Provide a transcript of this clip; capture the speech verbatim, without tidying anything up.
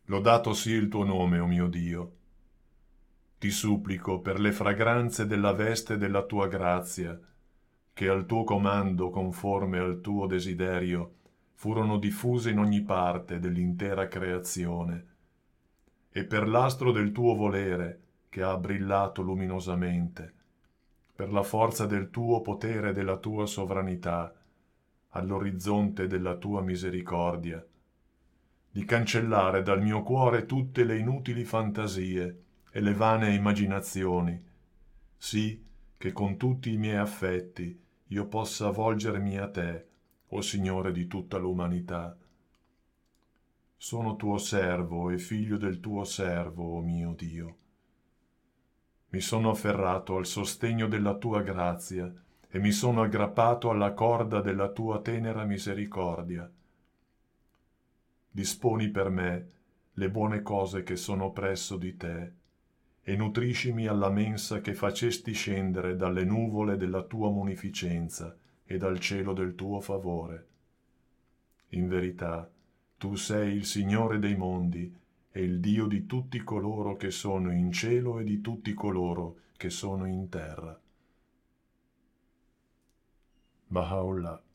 Lodato sia il tuo nome, o mio Dio. Ti supplico per le fragranze della veste della tua grazia, che al tuo comando, conforme al tuo desiderio, furono diffuse in ogni parte dell'intera creazione, e per l'astro del tuo volere, che ha brillato luminosamente, per la forza del tuo potere e della tua sovranità, all'orizzonte della tua misericordia, di cancellare dal mio cuore tutte le inutili fantasie e le vane immaginazioni, sì che con tutti i miei affetti io possa volgermi a te, o Signore di tutta l'umanità. Sono tuo servo e figlio del tuo servo, o mio Dio. Mi sono afferrato al sostegno della tua grazia e mi sono aggrappato alla corda della tua tenera misericordia. Disponi per me le buone cose che sono presso di te e nutriscimi alla mensa che facesti scendere dalle nuvole della tua munificenza e dal cielo del tuo favore. In verità, tu sei il Signore dei mondi e il Dio di tutti coloro che sono in cielo e di tutti coloro che sono in terra. Baha'u'llah.